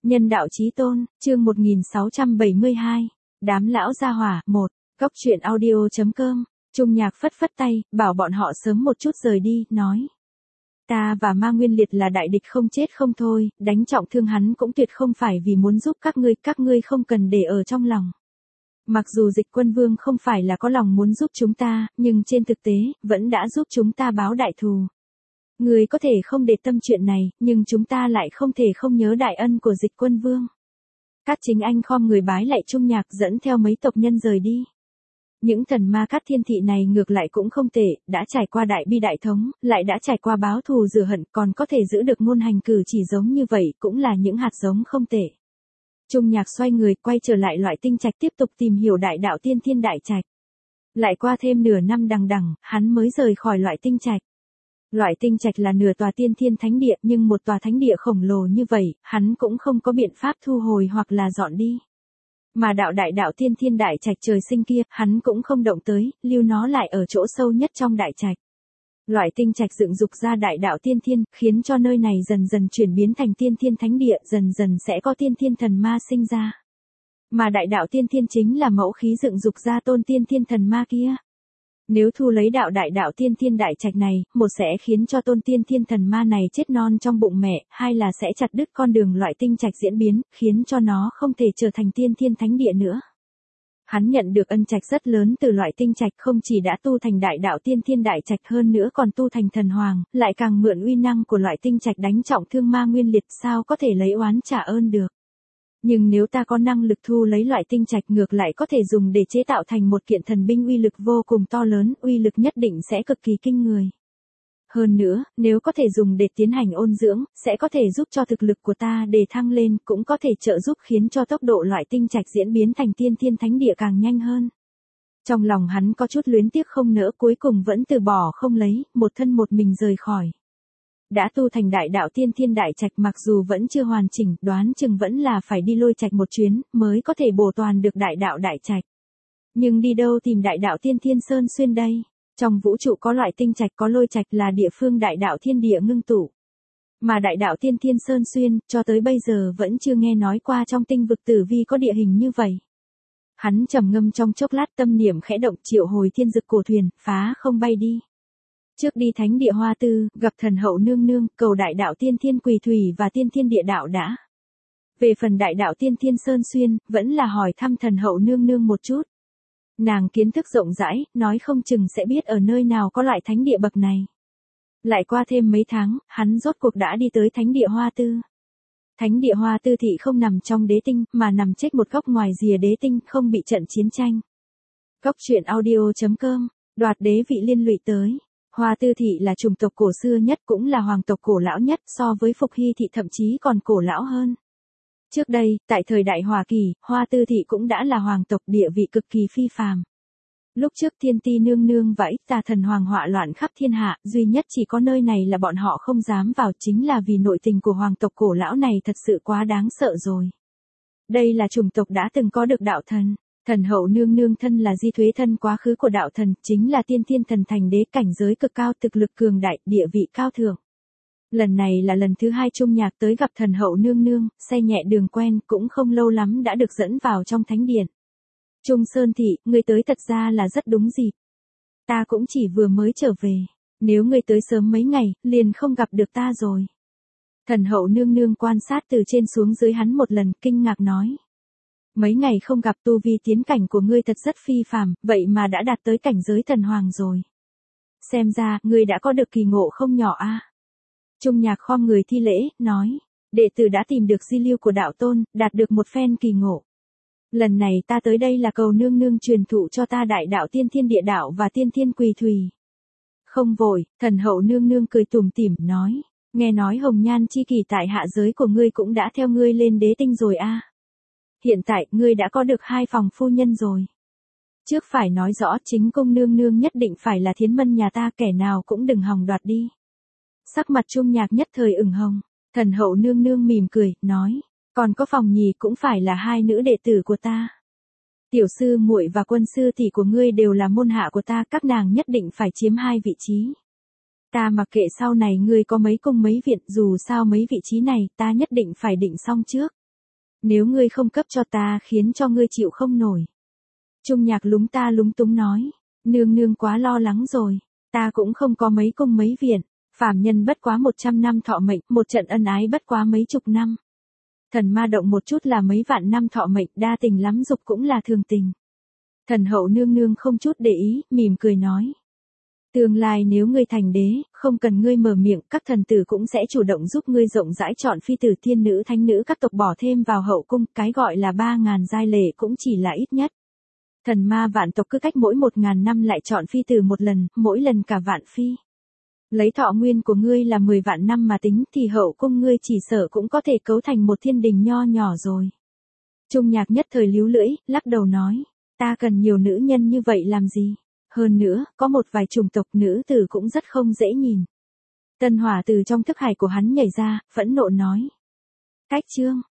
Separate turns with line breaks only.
Nhân đạo chí tôn, chương 1672. Đám lão gia hỏa, 1. Góc truyện audio.com. Trung Nhạc phất phất tay, bảo bọn họ sớm một chút rời đi, nói. Ta và Ma Nguyên Liệt là đại địch không chết không thôi, đánh trọng thương hắn cũng tuyệt không phải vì muốn giúp các ngươi không cần để ở trong lòng. Mặc dù Dịch Quân Vương không phải là có lòng muốn giúp chúng ta, nhưng trên thực tế, vẫn đã giúp chúng ta báo đại thù. Người có thể không để tâm chuyện này, nhưng chúng ta lại không thể không nhớ đại ân của Dịch Quân Vương. Cát Chính Anh khom người bái lại Trung Nhạc dẫn theo mấy tộc nhân rời đi. Những thần ma Cát Thiên Thị này ngược lại cũng không tệ, đã trải qua đại bi đại thống, lại đã trải qua báo thù rửa hận, còn có thể giữ được ngôn hành cử chỉ giống như vậy, cũng là những hạt giống không tệ. Trung Nhạc xoay người quay trở lại Loại Tinh Trạch tiếp tục tìm hiểu đại đạo tiên thiên đại trạch. Lại qua thêm nửa năm đằng đẵng, hắn mới rời khỏi Loại Tinh Trạch. Loại Tinh Trạch là nửa tòa tiên thiên thánh địa, nhưng một tòa thánh địa khổng lồ như vậy, hắn cũng không có biện pháp thu hồi hoặc là dọn đi. Mà đại đạo tiên thiên đại trạch trời sinh kia, hắn cũng không động tới, lưu nó lại ở chỗ sâu nhất trong đại trạch. Loại Tinh Trạch dựng dục ra đại đạo tiên thiên, khiến cho nơi này dần dần chuyển biến thành tiên thiên thánh địa, dần dần sẽ có tiên thiên thần ma sinh ra. Mà đại đạo tiên thiên chính là mẫu khí dựng dục ra tôn tiên thiên thần ma kia. Nếu thu lấy đại đạo tiên thiên đại trạch này, một sẽ khiến cho tôn tiên thiên thần ma này chết non trong bụng mẹ, hai là sẽ chặt đứt con đường Loại Tinh Trạch diễn biến, khiến cho nó không thể trở thành tiên thiên thánh địa nữa. Hắn nhận được ân trạch rất lớn từ Loại Tinh Trạch, không chỉ đã tu thành đại đạo tiên thiên đại trạch hơn nữa còn tu thành thần hoàng, lại càng mượn uy năng của Loại Tinh Trạch đánh trọng thương Ma Nguyên Liệt, sao có thể lấy oán trả ơn được. Nhưng nếu ta có năng lực thu lấy Loại Tinh Trạch ngược lại có thể dùng để chế tạo thành một kiện thần binh uy lực vô cùng to lớn, uy lực nhất định sẽ cực kỳ kinh người. Hơn nữa, nếu có thể dùng để tiến hành ôn dưỡng, sẽ có thể giúp cho thực lực của ta để thăng lên, cũng có thể trợ giúp khiến cho tốc độ Loại Tinh Trạch diễn biến thành tiên thiên thánh địa càng nhanh hơn. Trong lòng hắn có chút luyến tiếc không nỡ, cuối cùng vẫn từ bỏ không lấy, một thân một mình rời khỏi. Đã tu thành đại đạo tiên thiên đại trạch, mặc dù vẫn chưa hoàn chỉnh, đoán chừng vẫn là phải đi Lôi Trạch một chuyến, mới có thể bổ toàn được đại đạo đại trạch. Nhưng đi đâu tìm đại đạo tiên thiên sơn xuyên đây? Trong vũ trụ có Loại Tinh Trạch, có Lôi Trạch là địa phương đại đạo thiên địa ngưng tụ. Mà đại đạo tiên thiên sơn xuyên, cho tới bây giờ vẫn chưa nghe nói qua trong tinh vực tử vi có địa hình như vậy. Hắn trầm ngâm trong chốc lát, tâm niệm khẽ động, triệu hồi thiên dực cổ thuyền, phá không bay đi. Trước đi thánh địa Hoa Tư, gặp thần hậu nương nương, cầu đại đạo tiên thiên quỳ thủy và tiên thiên địa đạo đã. Về phần đại đạo tiên thiên sơn xuyên, vẫn là hỏi thăm thần hậu nương nương một chút. Nàng kiến thức rộng rãi, nói không chừng sẽ biết ở nơi nào có loại thánh địa bậc này. Lại qua thêm mấy tháng, hắn rốt cuộc đã đi tới thánh địa Hoa Tư. Thánh địa Hoa Tư thị không nằm trong đế tinh, mà nằm chết một góc ngoài rìa đế tinh, không bị trận chiến tranh. Góc truyện audio.com, đoạt đế vị liên lụy tới. Hoa Tư thị là chủng tộc cổ xưa nhất, cũng là hoàng tộc cổ lão nhất, so với Phục Hy thị thậm chí còn cổ lão hơn. Trước đây, tại thời đại Hoa Kỳ, Hoa Tư thị cũng đã là hoàng tộc, địa vị cực kỳ phi phàm. Lúc trước Thiên Ti nương nương và Ích Tà thần hoàng họa loạn khắp thiên hạ, duy nhất chỉ có nơi này là bọn họ không dám vào, chính là vì nội tình của hoàng tộc cổ lão này thật sự quá đáng sợ rồi. Đây là chủng tộc đã từng có được đạo thần. Thần hậu nương nương thân là di thuế thân quá khứ của đạo thần, chính là tiên thiên thần thành đế, cảnh giới cực cao, thực lực cường đại, địa vị cao thượng. Lần này là lần thứ hai Trung Nhạc tới gặp thần hậu nương nương, xe nhẹ đường quen, cũng không lâu lắm đã được dẫn vào trong thánh điện. Trung Sơn thị, ngươi tới thật ra là rất đúng dịp. Ta cũng chỉ vừa mới trở về, nếu ngươi tới sớm mấy ngày, liền không gặp được ta rồi. Thần hậu nương nương quan sát từ trên xuống dưới hắn một lần, kinh ngạc nói. Mấy ngày không gặp, tu vi tiến cảnh của ngươi thật rất phi phàm, vậy mà đã đạt tới cảnh giới thần hoàng rồi. Xem ra, ngươi đã có được kỳ ngộ không nhỏ a. Trung Nhạc khom người thi lễ, nói, đệ tử đã tìm được di lưu của đạo tôn, đạt được một phen kỳ ngộ. Lần này ta tới đây là cầu nương nương truyền thụ cho ta đại đạo tiên thiên địa đạo và tiên thiên quỳ thủy. Không vội, thần hậu nương nương cười tủm tỉm, nói, nghe nói hồng nhan chi kỷ tại hạ giới của ngươi cũng đã theo ngươi lên đế tinh rồi a. Hiện tại, ngươi đã có được 2 phòng phu nhân rồi. Trước phải nói rõ, chính cung nương nương nhất định phải là thiến mân nhà ta, kẻ nào cũng đừng hòng đoạt đi. Sắc mặt Trung Nhạc nhất thời ửng hồng, thần hậu nương nương mỉm cười, nói, còn có phòng nhì cũng phải là 2 nữ đệ tử của ta. Tiểu sư muội và quân sư tỷ của ngươi đều là môn hạ của ta, các nàng nhất định phải chiếm 2 vị trí. Ta mặc kệ sau này ngươi có mấy cung mấy viện, dù sao mấy vị trí này ta nhất định phải định xong trước. Nếu ngươi không cấp cho ta khiến cho ngươi chịu không nổi. Trung Nhạc lúng ta lúng túng nói. Nương nương quá lo lắng rồi. Ta cũng không có mấy cung mấy viện. Phàm nhân bất quá 100 năm thọ mệnh, một trận ân ái bất quá mấy chục năm. Thần ma động một chút là mấy vạn năm thọ mệnh, đa tình lắm dục cũng là thường tình. Thần hậu nương nương không chút để ý, mỉm cười nói. Tương lai nếu ngươi thành đế, không cần ngươi mở miệng, các thần tử cũng sẽ chủ động giúp ngươi rộng rãi chọn phi tử tiên nữ thánh nữ các tộc bỏ thêm vào hậu cung, cái gọi là 3.000 giai lệ cũng chỉ là ít nhất. Thần ma vạn tộc cứ cách mỗi 1.000 năm lại chọn phi tử một lần, mỗi lần cả vạn phi. Lấy thọ nguyên của ngươi là 10 vạn năm mà tính thì hậu cung ngươi chỉ sợ cũng có thể cấu thành một thiên đình nho nhỏ rồi. Trung Nhạc nhất thời líu lưỡi, lắc đầu nói, ta cần nhiều nữ nhân như vậy làm gì? Hơn nữa, có một vài chủng tộc nữ tử cũng rất không dễ nhìn. Tân Hỏa từ trong thức hải của hắn nhảy ra, phẫn nộ nói. Cách chương.